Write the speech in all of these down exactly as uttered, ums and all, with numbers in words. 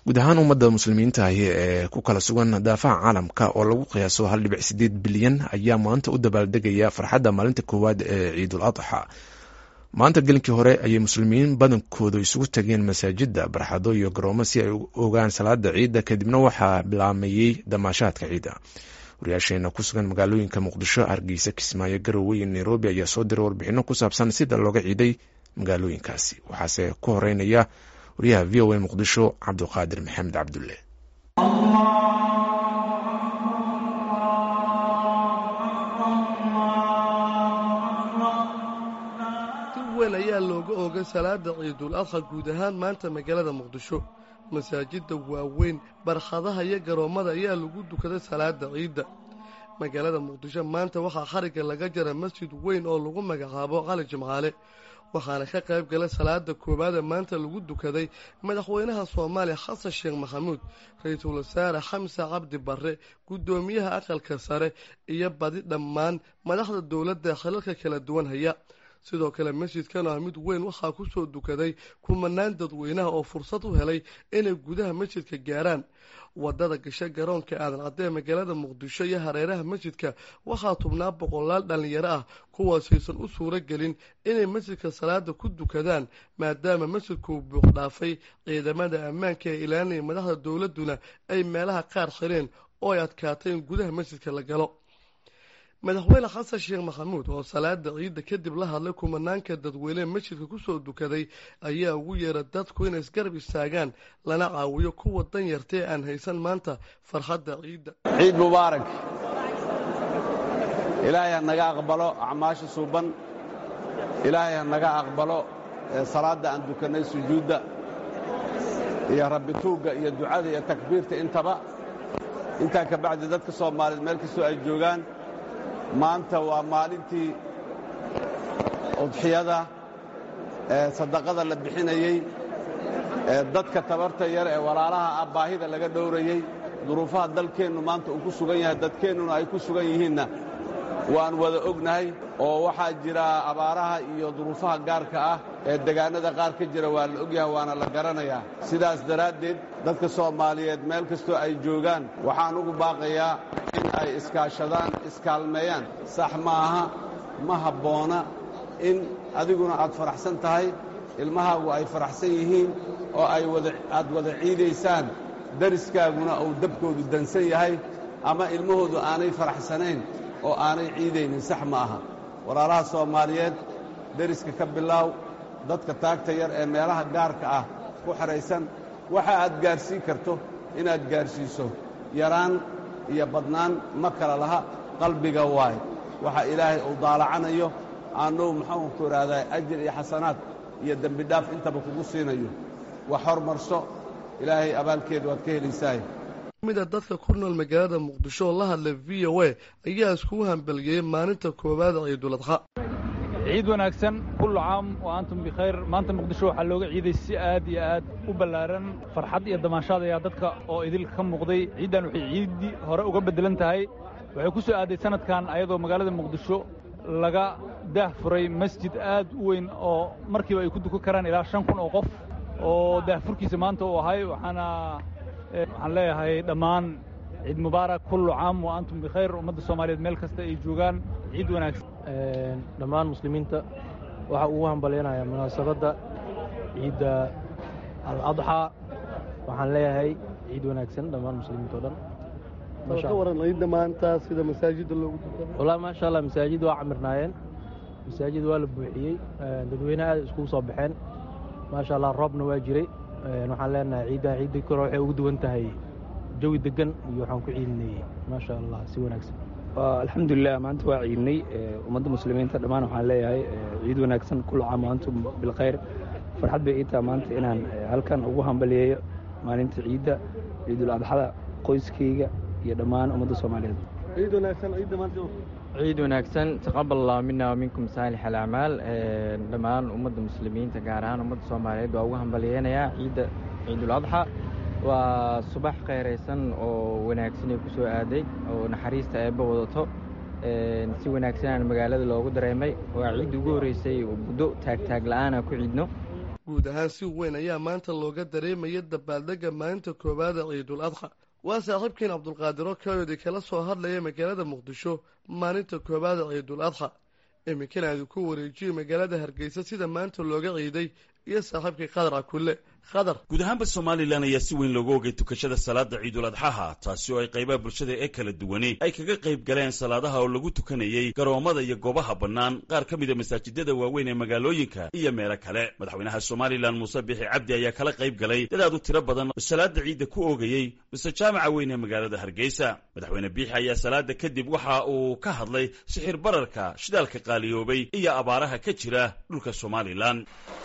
guud ahaan ummadda muslimiinta ahi ee ku kala sugan daafaha caalamka oo lagu qiyaaso hal dhibic sideed bilyan ayaa maanta u dabaaldegaya farxadda maalinta koowaad ee ciidul adxa. maanta gelinkii hore ayay muslimiin badankoodu isugu tageen masaajidda barxado iyo garoomo si ay u ogaan salaada ciidda, kadibna waxaa bilaamayey damaashaadka ciidda. wariyaasheena ku sugan magaalooyinka muqdisho, hargeysa, kismaayo, garowe iyo nairobi ayaa soo diray warbixino ku saabsan sida looga ciiday magaalooyinkaasi. waxaase ku horeynaya wariyaha v o a muqdisho cabdiqaadir maxamed cabdulle. ayaa looga oogay salaada ciidul adxa guud ahaan maanta magaalada muqdisho. masaajidda waaweyn, barxadaha iyo garoommada ayaa lagu dukaday salaada ciidda. magaalada muqdisho maanta waxaa xarigga laga jara masjid weyn oo lagu magacaabo cali jimcaale, waxaana ka qayb galay salaada koowaada maanta lagu dukaday madaxweynaha soomaaliya xasan sheekh maxamuud, ra-iisul wasaare xamse cabdi barre, guddoomiyaha aqalka sare iyo badi dhammaan madaxda dowladda xilalka kala duwan haya. sidoo kale masjidkan ah mid weyn waxaa ku soo dukaday kumanaan dadweynaha oo fursad u helay inay gudaha masjidka gaaraan. wadada gasha garoonka aadan cadee magaalada muqdisho iyo hareeraha masjidka waxaa tubnaa boqolaal dhallinyaro ah kuwaasaysan u suuro gelin inay masjidka salaada ku dukadaan maadaama masjidkuu buuq dhaafay. ciidamada ammaanka ee ilaalinaya madaxda dowladuna ay meelaha qaar xireen oo ay adkaatay in gudaha masjidka la galo. madaxweyne xasan sheekh maxamuud oo salaada ciidda kadib la hadlay kumanaanka dadweyne masjidka kusoo dukaday ayaa ugu yeera dadku inay isgarab istaagaan lana caawiyo kuwa danyarta ee aan haysan maanta farxadda ciidda. ciid mubaarak. ilaahay ha naga aqbalo acmaasha suuban, ilaahay ha naga aqbalo salaada aan dukannay, sujuudda iyo rabbi tuugga iyo ducada iyo takbiirta intaba. intaa ka bacdi dadka soomaaliyeed meel kastoo ay joogaan, maanta waa maalintii udxiyada ee sadaqada la bixinayey, ee dadka tabarta yar ee walaalaha ah baahida laga dhowrayey. duruufaha dalkeennu maanta uu ku sugan yahay, dadkeennuna ay ku sugan yihiinna waan wada ognahay. oo waxaa jira abaaraha iyo duruufaha gaarka ah ee degaanada qaar ka jira waa la ogyahay, waana la garanayaa. sidaas daraaddeed dadka soomaaliyeed meel kastoo ay joogaan waxaan ugu baaqayaa in ay iskaashadaan, iskaalmeeyaan. sax maaha, ma habboona in adiguna aad faraxsan tahay, ilmahaagu ay faraxsan yihiin oo ay wada aad wada ciidaysaan, dariskaaguna uu dabkoodu dansan yahay ama ilmahoodu aanay faraxsanayn oo aanay ciidaynin. sax ma aha. walaalaha soomaaliyeed, deriska ka bilaaw, dadka taagta yar ee meelaha gaarka ah ku xidhaysan, waxa aad gaarsiin karto inaad gaarsiiso. yaraan iyo badnaan ma kala laha, qalbiga waay waxa ilaahay uu daalacanayo. aanuu muxuu ku ihahdaa ajir iyo xasanaad iyo dembi dhaaf intaba kugu siinayo. wax hormarso, ilaahay abaalkeeda waad ka helaysaa. mida dadka ku nool magaalada muqdisho oo la hadlay v o a ayaa iskugu hambalyeeyey maalinta koowaad ciidul adxa. ciid wanaagsan, kullu caam wa antum bikhayr. maanta muqdisho waxaa looga ciiday si aad iyo aad u ballaaran. farxad iyo damaashaad ayaa dadka oo idil ka muuqday. ciiddan waxay ciiddii hore uga beddelan tahay. waxay ku soo aaday sanadkan ayadoo magaalada muqdisho laga daah furay masjid aad u weyn oo markiiba ay ku dukan karaan ilaa shan kun oo qof oo daahfurkiisa maanta uu ahay. waxaana waxaan leeyahay dhammaan ciid mubaarak, kullu caam wa antum bikhayr. ummadda soomaaliyeed meel kasta ay joogaan, ciid wanaagsan. dhammaan muslimiinta waxaa ugu hambalyanaya munaasabadda ciidda al-adxa. waxaan leeyahay ciid wanaagsan dhammaan muslimiinta o dhan. ka waran ciidda maanta sida masaajidda loogu dukaday? wallahi maasha allah, masaajid waa camirnaayeen, masaajid waa la buuxiyey, dadweyne aad iskugu soo baxeen. maasha allah, roobna waa jiray. waxaan leenahay ciidda ciidda kore waxay ugu duwan tahay jawi degan iyo waxaan ku ciidinayey maasha allah si wanaagsan. alxamdulilah, maanta waa ciidnay. ummadda muslimiinta dhammaan waxaan leeyahay ciid wanaagsan, kullu caam wa antum bilkhayr. farxad bay ii tahay maanta inaan halkan ugu hambaliyeeyo maalinta ciidda ciidul adxada qoyskayga iyo dhammaan ummadda soomaaliyeed. ciid wanaagsan. ciidda maanta ciid wanaagsan, taqabbal allahu minna wa minkum saalix alacmaal. dhammaan ummadda muslimiinta gaar ahaan ummadda soomaaliyeed waa ugu hambaliyeynayaa ciidda ciidul adxa. waa subax khayraysan oo wanaagsan ay ku soo aaday oo naxariista eebba wadato. si wanaagsanaan magaalada loogu dareemay. waa ciidda ugu horreysay oo muddo taagtaag la'aana ku ciidno. guud ahaan si weyn ayaa maanta looga dareemaya dabaaldega maalinta koowaada ciidul adxa waa saaxiibkiin cabdulqaadiro kayodi kala soo hadlaya magaalada muqdisho maalinta koowaada ciidul adxa iminkana aadu ku wareejiyey magaalada hargeysa sida maanta looga ciiday iyo saaxiibkii qadar akulle qadar guud ahaanba somalilan ayaa si weyn looga ogay tukashada salaada ciidul adxaha taasi oo ay qaybaha bulshada ee kala duwani ay kaga qayb galeen salaadaha oo lagu tukanayey garoomada iyo goobaha bannaan qaar ka mida masaajidada waaweyn ee magaalooyinka iyo meelo kale madaxweynaha somalilan muuse bixi cabdi ayaa kala qayb galay dad aad u tiro badan oo salaada ciidda ku oogayey mise jaamaca weyn ee magaalada hargeysa madaxweyne biixi ayaa salaada kadib waxa uu ka hadlay sixir bararka shidaalka qaaliyoobay iyo abaaraha ka jira dhulka somalilan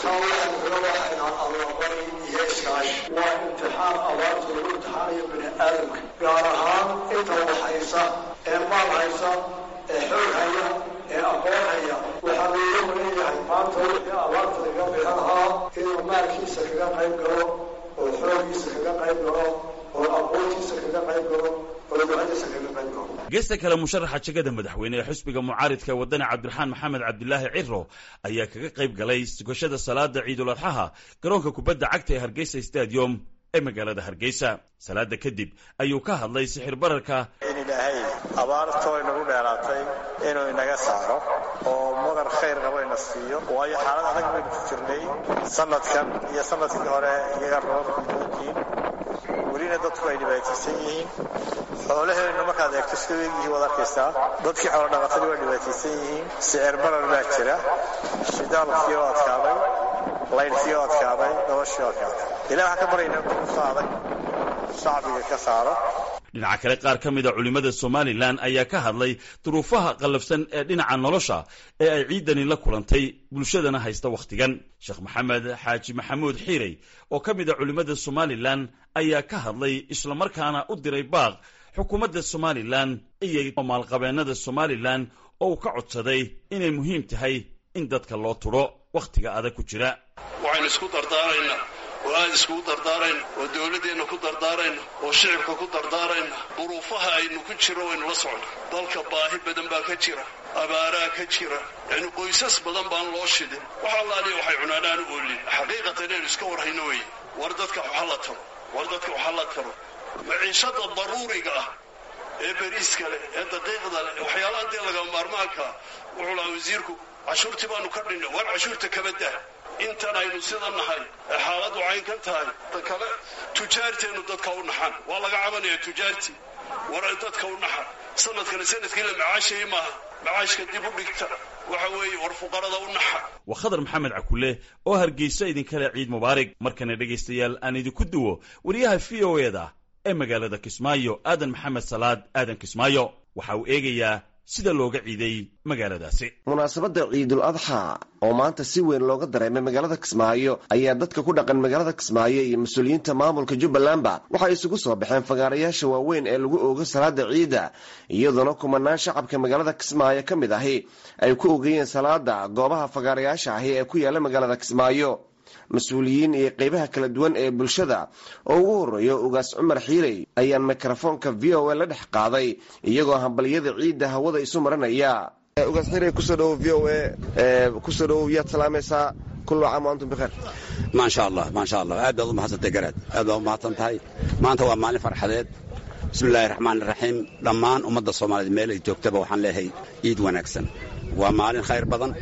waa imtixaan abaarta lagu imtixaanayo bini aadamka gaar ahaan inta wax haysa ee maal haysa ee xoog haya ee aqoon haya waxaa looga leeyahay maanta wixii abaarta laga bixin lahaa inuu maalkiisa kaga qayb galo oo xoogiisa kaga qayb galo oo aqoontiisa kaga qayb galo oo ducadiisa kaga qayb galo geesta kale musharaxa jegada madaxweyne ee xisbiga mucaaridka wadani cabdiraxmaan maxamed cabdilaahi ciro ayaa kaga qayb galay tukashada salaada ciidul adxaha garoonka kubadda cagta ee hargeysa stadium ee magaalada hargeysa salaada kadib ayuu ka hadlay sixir bararka in ilaahay abaartoo inagu dheeraatay inuu inaga saaro oo madar khayr qabo ina siiyo waayo xaalad adag baynu ku jirnay sanadkan iyo sanadkii hore iyaga roobka buukiin welina dadku ay dhibaataysan yihiin xoolaheenu markaad eegto sida weegihii waad arkaysaa dadkii xoolo dhaqatadii waa dhibaataysan yihiin sicir barar baa jira shidaalkii oo adkaaday laydhkii oo adkaaday noloshii oo adkaaday ilaah waxaan ka baryaynaa duruufta adag shacbiga ka saaro dhinaca kale qaar ka mida culimmada somalilan ayaa ka hadlay duruufaha qallafsan ee dhinaca nolosha ee ay ciidani la kulantay bulshadana haysta wakhtigan sheekh maxamed xaaji maxamuud xiirey oo ka mida culimmada somalilan ayaa ka hadlay islamarkaana u diray baaq xukuumadda somalilan iyo maalqabeennada somalilan oo uu ka codsaday inay muhiim tahay in dadka loo tudho wakhtiga adag ku jira waxaynu isku dardaaraynaa oo aad iskugu dardaarayna oo dawladdeenna ku dardaarayna oo shicibka ku dardaarayna duruufaha aynu ku jiro waynu la socno dalka baahi badan baa ka jira abaaraa ka jira yacni qoysas badan baan loo shidin wax allaaliya waxay cunaanaan u oolin xaqiiqatan inaynu iska warhayno weye war dadka waxa la taro war dadka waxa la taro maciishada daruuriga ah ee beriiska leh ee daqiiqda leh waxyaalaha dee laga maarmaanka wuxuu lahaa wasiirku cashuurtii baanu ka dhinnay war cashuurta kaba dah intan aynu sida nahay ee xaaladdu caynkan tahay ta kale tujaarteennu dadka u naxan waa laga cabanaya tujaartii war dadka u naxa sanadkana sanadkii la macaashayay maaha macaashka dib u dhigta waxa weeye war fuqarada u naxa waa khadar maxamed cakulle oo hargeysa idinkale ciid mubaarig markana dhegaystayaal aan idinku duwo wariyaha v o eda ee magaalada kismaayo aadan maxamed salaad aadan kismaayo waxa uu eegayaa sida looga ciiday magaaladaasi munaasabadda ciidul adxa oo maanta si weyn looga dareemay magaalada kismaayo ayaa dadka ku dhaqan magaalada kismaayo iyo mas-uuliyiinta maamulka jubbalandba waxay isugu soo baxeen fagaarayaasha waaweyn ee lagu oogo salaada ciidda iyadoona kumanaan shacabka magaalada kismaayo ka mid ahi ay ku ogayeen salaada goobaha fagaarayaasha ahi ee ku yaala magaalada kismaayo mas-uuliyiin iyo qaybaha kala duwan ee bulshada oo ugu horeeyo ugaas cumar xiirey ayaan mikrofoonka v o a la dhex qaaday iyagoo hambaliyada ciidda hawada isu maranaya ugaas xiirey kusoo dhawo v o a kusoo dhawo yaad salaamaysaa kullu caam wa antum bikhair maasha allah maasha allah aad baad u mahadsantay garaad aad baad u mahadsan tahay maanta waa maalin farxadeed bismillahi raxmaani raxiim dhammaan ummadda soomaaliyeed meel ay joogtaba waxaan leeyahay ciid wanaagsan waa maalin khayr badan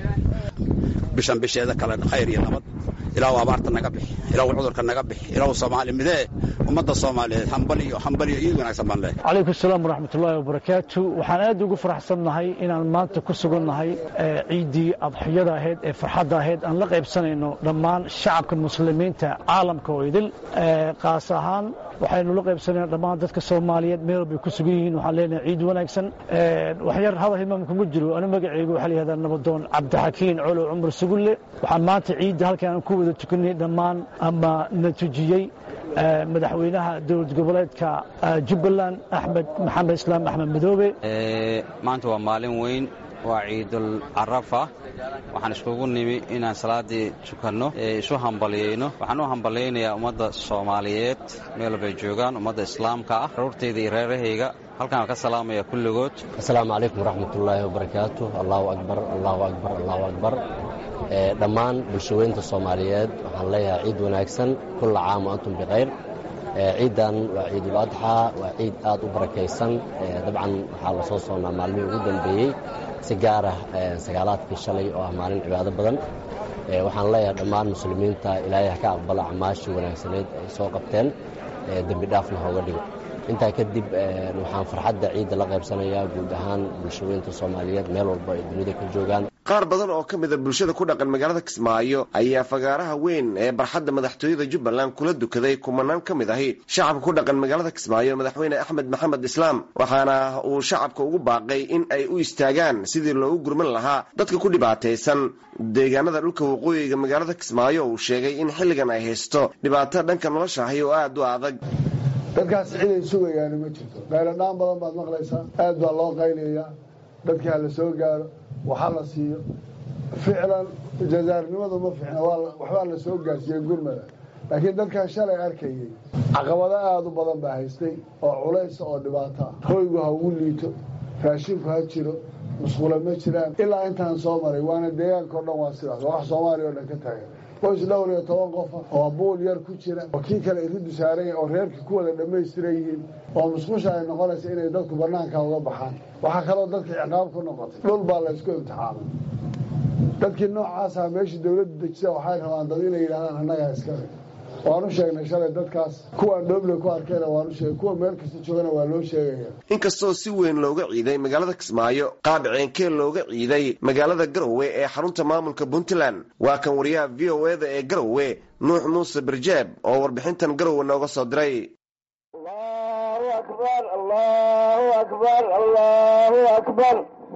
bishan bisheeda kale khayr iyo nabad ilaa abaarta naga bixi ilaa cudurka naga bixi ilaa Soomaali midee ummadda Soomaaliyeed hambaliyo hambaliyo iyo wanaagsan baan leeyahay calaykum salaam waraxmatullaahi wabarakaatu waxaan aad ugu faraxsanahay inaan maanta ku sugannahay ciidii adxiyada ahayd ee farxadda ahayd aan la qaybsanayno dhammaan shacabka muslimiinta caalamka oo idil qaas ahaan waxaynu la qaybsanaynaa dhammaan dadka Soomaaliyeed meel bay ku sugan yihiin waxaan leenahay ciid wanaagsan wax yar hadal imaamku ma jiro ana magacaygu waxa la yiraahdaa nabadoon Cabdixakiin Colo Cumar Sugulle waxaan maanta ciid halkaan ku wada tukanay dhammaan ama natijiyay madaxweynaha dowlad goboleedka Jubbaland Axmed Maxamed Islaam Axmed Madoobe ee maanta waa maalin weyn waa ciidul arafa waxaan iskugu nimi inaan salaadii tukanno ee isu hambalyeeyno waxaan u hambaleynayaa ummadda Soomaaliyeed meel bay joogaan ummadda islaamka ah rurteeda iyo reerahayga halkaan ka salaamaya kulligood assalaamu calaykum waraxmatullaahi wabarakaatuh allahu akbar allahu akbar allahu akbar dhammaan bulshaweynta Soomaaliyeed waxaan leeyahay ciid wanaagsan kulla caam wa antum bikhayr ciidan waa ciidul adxa waa ciid aad u barakaysan dabcan waxaa la soo soonaa maalmihii ugu dambeeyey si gaar ah sagaalaadkii shalay oo ah maalin cibaado badan waxaan leeyahay dhammaan muslimiinta ilaahay ka aqbala acmaashii wanaagsaneed ay soo qabteen dambi dhaafna hooga dhigo intaa kadib waxaan farxadda ciidda la qaybsanayaa guud ahaan bulshaweynta Soomaaliyeed meel walba ay dunida ka joogaan qaar badan oo ka mid ah bulshada ku dhaqan magaalada Kismaayo ayaa fagaaraha weyn ee barxadda madaxtooyada Jubbaland kula dukaday kumanaan ka mid ahi shacabka ku dhaqan magaalada Kismaayo madaxweyne Axmed Maxamed Islaam waxaana uu shacabka ugu baaqay in ay u istaagaan sidii loogu gurman lahaa dadka ku dhibaataysan deegaanada dhulka waqooyiga magaalada Kismaayo uu sheegay in xilligan ay haysto dhibaato dhanka nolosha ah oo aad u adag dadkaas ciidan sugayaan ma jirto qayladaan badan baad maqlaysaa aad baa loo qayliyaa dadka la soo gaaro waxa la siiyo ficlan jazaarnimadu ma fiicna waxba la soo gaarsiiyay gurmada laakiin dadka shalay arkayay caqabado aad u badan baa haystay oo culays oo dhibaato ah hoygu ha ugu liito raashinku ha jiro musqulo ma jiraan ilaa intaan soo maray waana deegaanka oo dhan waa sidaas wax Soomaaliya oo dhan ka tagay qoys dhowr iyo toban qof oo buul yar ku jira oo kii kale iridu saaray oo reerkii ku wada dhameystiran yihiin oo musqusha ay noqonaysa inay dadku banaanka uga baxaan waxa kale oo dadka ciqaab ku noqotay dhul baa la isku imtixaamay dadkii noocaas ah meeshii dawladda dejisay waxay rabaan dad inay yiraahdaan annaga iska waanu sheegnay shalay dadkaas kuwa dhoble ku arkayna waanu sheegay kuwa meel kasta joogana waa loo sheegaya inkastoo si weyn looga ciiday magaalada Kismaayo qaab ceenkee looga ciiday magaalada Garowe ee xarunta maamulka Puntland waa kan wariyaha V O A da ee Garowe Nuux Muuse Barjeeb oo warbixintan Garowe nooga soo diray Allahu akbar Allahu akbar Allahu akbar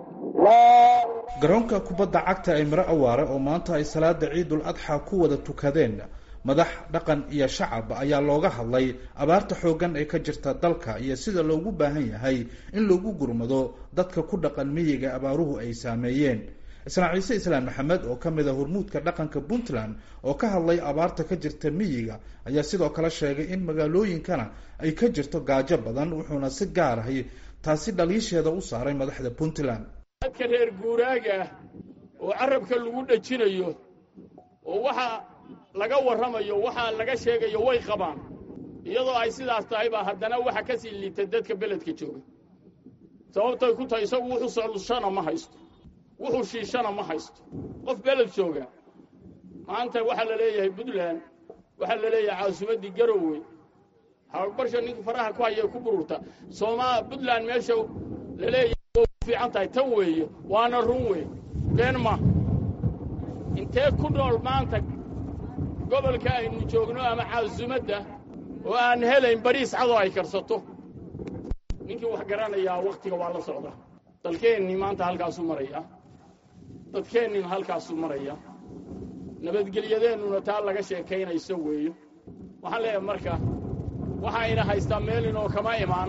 garoonka kubadda cagta ee Miro Awaare oo maanta ay salaada Ciidul Adxa ku wada tukadeen madax dhaqan iyo shacab ayaa looga hadlay abaarta xoogan ee ka jirta dalka iyo sida loogu baahan yahay in lagu gurmado dadka ku dhaqan miyiga abaaruhu ay saameeyeen Ismaaciil Islaan Maxamed oo kamid ah hormuudka dhaqanka Puntland oo ka hadlay abaarta ka jirta miyiga ayaa sidoo kale sheegay in magaalooyinkana ay ka jirto gaajo badan wuxuuna si gaar ah taasi dhaliisheeda u saaray madaxda Puntland dadka reer guuraaga oo carabka lagu dhajinayo oo waxa laga warramayo waxa laga sheegayo way qabaan iyadoo ay sidaas tahay ba haddana waxa ka sii liitay dadka beledka jooga sababtay ku tahay isagu wuxuu solution ma haysto wuxuu shiishana ma haysto qof beled jooga maanta waxa la leeyahay Puntland waxa la leeyahay caasimadii Garowe hawlbarsha ninka faraha ku haya ku bururta Soomaa Puntland meesha la leeyahay fiican tahay tan weeye waana run weey beenma intee ku nool maanta gobolka aynu joogno ama caasimadda oo aan helayn bariis cado ay karsato ninkii wax garanaya waqtiga waa la socda dalkeenni maanta halkaas u maraya dadkeenni halkaas u maraya nabadgelyadeennuna taa laga sheekaynayso weeyo waxaan leeyahay marka waxa ayna haystaa meel inoo kama imaan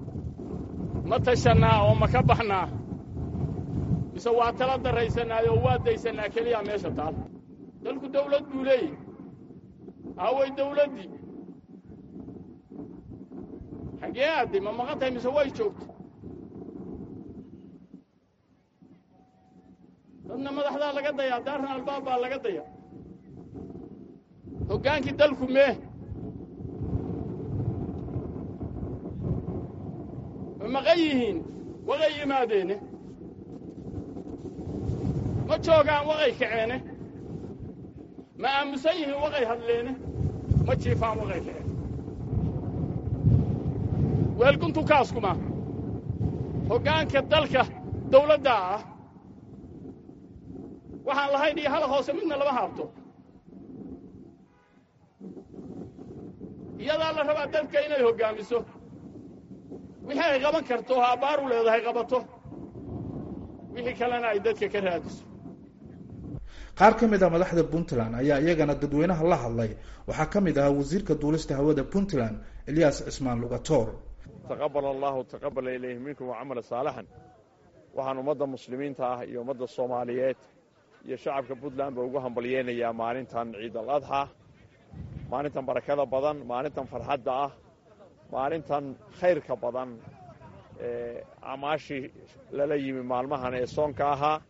ma tashanaa oo ma ka baxnaa mise waa tala daraysanaa oo waa daysanaa keliya meesha taal dalku dawlad buu leeyahay away dawladdii xagee aaday ma maqan tahay mise way joogto dadna madaxdaa laga dayaa daarna albaab baa laga dayaa hoggaankii dalku mee ma maqan yihiin waqay yimaadeene ma joogaan waqay kaceene ma aamusan yihiin waqay hadleene ma jiifaan waqay kaceen weelkuntu kaaskuma hoggaanka dalka dawladda ah waxaan lahayn iyo hala hoose midna lama haabto iyadaa la rabaa dadka inay hoggaamiso wixii ay qaban karto oo abaar u leedahay qabato wixii kalena ay dadka ka raadiso qaar ka mid ah madaxda Puntland ayaa iyagana dadweynaha la hadlay waxaa ka mid ah wasiirka duulista hawada Puntland Ilyas Ismaan Lugator taqabbal Allahu taqabbal ilayhi minkum wa amala saalihan waxaan ummadda muslimiinta ah iyo ummadda Soomaaliyeed iyo shacabka Puntland ba ugu hambalyeynaya maalintan Ciid al-Adha maalintan barakada badan maalintan farxadda ah maalintan khayrka badan ee amaashi lala yimi maalmahan ee soonka ahaa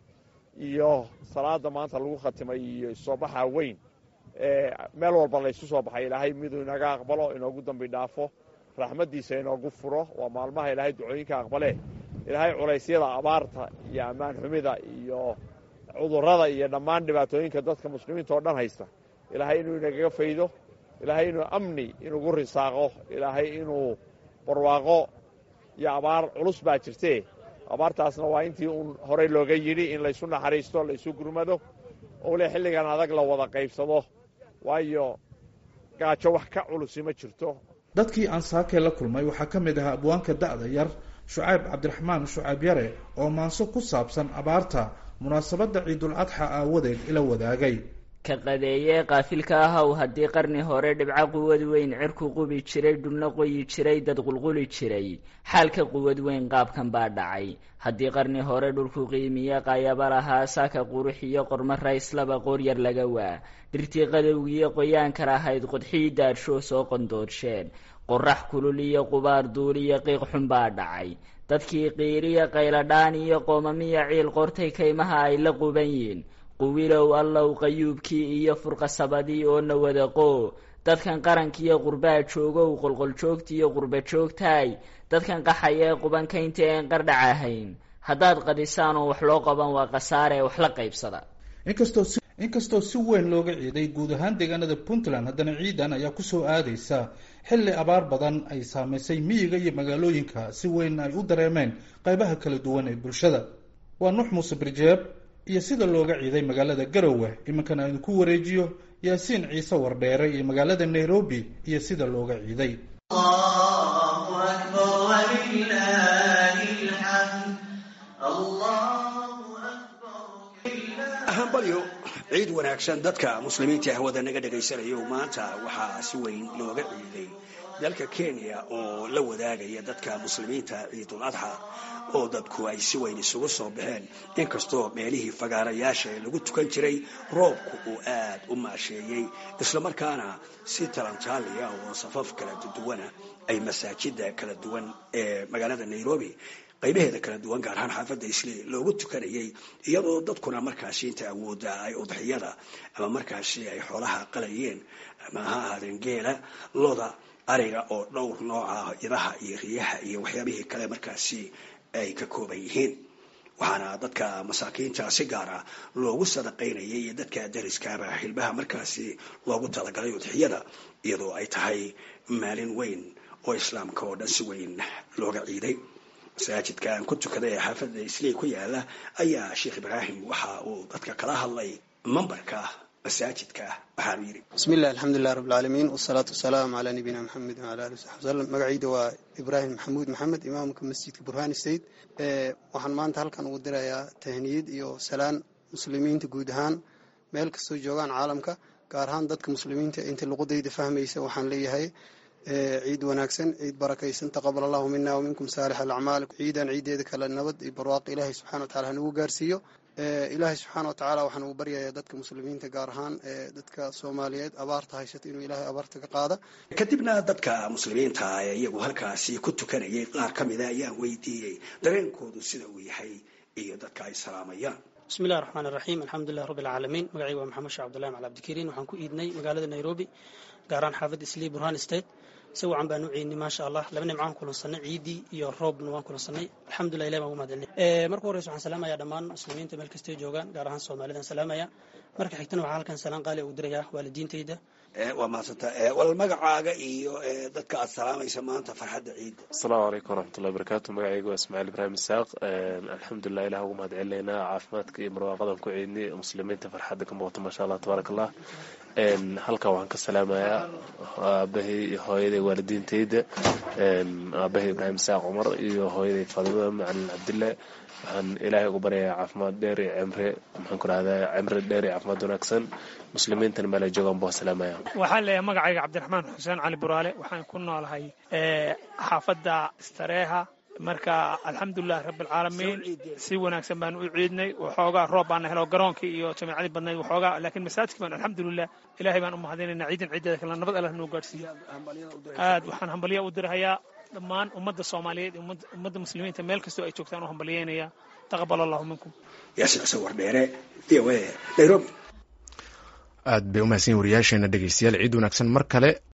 iyo salaada maanta lagu khatimay iyo isoo baxaa weyn meel walba laysu soo baxay ilaahay miduu inaga aqbalo inoogu dambi dhaafo raxmaddiisa inoogu furo waa maalmaha ilaahay ducooyinka aqbale ilaahay culaysyada abaarta iyo ammaan xumida iyo cudurrada iyo dhammaan dhibaatooyinka dadka muslimiinta oo dhan haysta ilaahay inuu inagaga faydo ilaahay inuu amni inugu risaaqo ilaahay inuu barwaaqo iyo abaar culus baa jirtee abaartaasna waa intii uun horey looga yidhi in laysu naxariisto laysu gurmado owle xilligan adag la wada qaybsado waayo gaajo wax ka culusi ma jirto dadkii aan saakee la kulmay waxaa ka mid ahaa abwaanka da'da yar shucayb cabdiraxmaan shucayb yare oo maanso ku saabsan abaarta munaasabadda ciidul adxa aawadeed ila wadaagay ka qadeeyee qaafilka ahaw haddii qarni hore dhibco quwad weyn cirku qubi jiray dhulna qoyi jiray dad qulquli jiray xaalka quwad weyn qaabkan baa dhacay haddii qarni hore dhulku qiimiye qaayaba lahaa saaka qurux iyo qormo rayslaba qooryar laga waa dhirtii qadowgiiyo qoyaanka lahayd qodxii daarshoo soo qondoorsheen qorax kulul iyo qubaar duuliyo qiiq xun baa dhacay dadkii qiiriya qayladhaan iyo qoomamiya ciil qortay kaymaha ay la quban yiin quwilow allow qayuubkii iyo furqasabadii oo na wadaqoo dadkan qarankiiyo qurbaa joogow qolqoljoogtiiyo qurba joogtaay dadkan qaxayee qubankaynta een qardhac ahayn haddaad qadisaan oo wax loo qaban waa khasaaree wax la qaybsada inkastoo si inkastoo si weyn looga ciiday guud ahaan deegaanada puntland haddana ciidan ayaa kusoo aadaysa xilli abaar badan ay saamaysay miyiga iyo magaalooyinka si weyn ay u dareemeen qaybaha kala duwan ee bulshada waa nuux muuse birjeeb iyo sida looga ciiday magaalada garowe iminkana idinku wareejiyo yaasiin ciise wardheere iyo magaalada nairobi iyo sida looga ciiday hambalyo ciid wanaagsan dadka muslimiinta hawada naga dhagaysanayo maanta waxaa si weyn looga ciiday dalka Kenya oo la wadaagaya dadka muslimiinta ciidul adha oo dadku ay si weyn isugu soo baxeen inkastoo meelihii fagaarayaasha lagu tukan jiray roobku uu aad u maasheeyay isla markaana si talantaaliya oo safaf kala duwan ay masaajida kala duwan ee magaalada Nairobi qaybaheeda kala duwan gaar ahaan xaafadda Islii loogu tukanayay iyadoo dadkuna markaasi inta awooda ay udhiyada ama markaasi ay xoolaha qalayeen ama ha ahaadeen geela loda ariga oo dhowr nooc ah idaha iyo riyaha iyo waxyaabihii kale markaasi ay ka kooban yihiin waxaana dadka masaakiinta si gaar ah loogu sadaqaynayay iyo dadka dariska ah xilbaha markaasi loogu talagalay udhiyada iyadoo ay tahay maalin weyn oo islaamka oo dhan si weyn looga ciiday masaajidka aan ku tukaday xaafadda Islii ku yaala ayaa Sheekh Ibraahim waxa uu dadka kala hadlay mambarka masaajidka waxaan yiri bismillaah alxamdulillaah rabbil caalamiin wassalaatu wassalaamu calaa nabiyina muhammad wa ala alihi wasallam magacayda waa Ibraahim Maxamuud Maxamed imaamka masjidka Burhaan State ee waxaan maanta halkan ugu dirayaa tahniyad iyo salaan muslimiinta guud ahaan meel kasta joogaan caalamka gaar ahaan dadka muslimiinta inta luqadayda fahmaysa waxaan leeyahay ciid wanaagsan ciid barakaysan taqabbal Allahu minna wa minkum saalih al-a'maal ciidan ciideeda kala nabad iyo barwaaqo Ilaahay subhanahu wa ta'ala nagu gaarsiiyo Ilaahay subhanahu wa ta'ala waxaan ugu baryayaa dadka muslimiinta gaar ahaan dadka Soomaaliyeed abaarta haysata inuu Ilaahay abaarta ka qaado kadibna dadka muslimiinta ay iyagu halkaasi ku tukanayay qaar kamid ah ayaa weydiiyay dareenkoodu sida uu yahay iyo dadka ay salaamayaan bismillaahir rahmaanir rahiim alxamdulillaah rabbil caalamiin magacaygu waa maxamed sheekh cabdullaahi macali abdikariin waxaan ku iidnay magaalada Nairobi gaar ahaan xaafadda Islii Burhaan State si wacan baan u ciidnay maasha Allah laba nimcaan kulansanay ciidii iyo roobna waan kulansanay alxamdulillaah ilaahay baan ugu mahadcelinay ee marka hore waxaan salaamayaa dhammaan muslimiinta meel kasta joogaan gaar ahaan Soomaalidan salaamaya marka xigtana waxaan halkan salaan qaali u dirayaa waalidiintayda ee waa maasanta ee wal magacaaga iyo dadka aad salaamaysa maanta farxadda ciid assalaamu alaykum waraxmatullaahi wabarakaatuh magacaygu waa Ismaaciil Ibraahim Isaaq alxamdulillaah ilaahay ugu mahadcelinayna caafimaadka iyo barwaaqada ku ciidnay muslimiinta farxadda ka muuqato maasha Allah tabarakallah een halka waxaan ka salaamayaa aabahay hooyaday waalidiintayda een aabahay Ibraahim Isaaq Umar iyo hooyaday Fadima Macalin Cabdille waxaan ilaahay ugu baryayaa caafimaad dheer iyo cimri maxaan ku raadaya cimri dheer iyo caafimaad wanaagsan muslimiintan meel ay joogaan baa salaamaya waxaan leeyahay magacayga Cabdiraxmaan Xuseen Cali Buraale waxaan ku noolahay ee xaafadda Istareeha marka alxamdulillaah rabbil caalamiin si wanaagsan baan u ciidnay waxoogaa roob baan helay garoonkii iyo jamaacadii badnayd waxoogaa laakiin masaajidka baan alxamdulillaah ilaahay baan u mahadinaynaa ciidan ciideeda kala nabad Allah noo gaarsiiyo aad waxaan hambaliyo u dirayaa dhammaan ummadda Soomaaliyeed ummadda muslimiinta meel kasta ay joogtaan oo hambaliyeynaya taqabbal allahu minkum. yaasin sawir dheere iyo Nairobi. aad bay u mahadsan wariyaasheena dhegeystayaal ciid wanaagsan mar kale.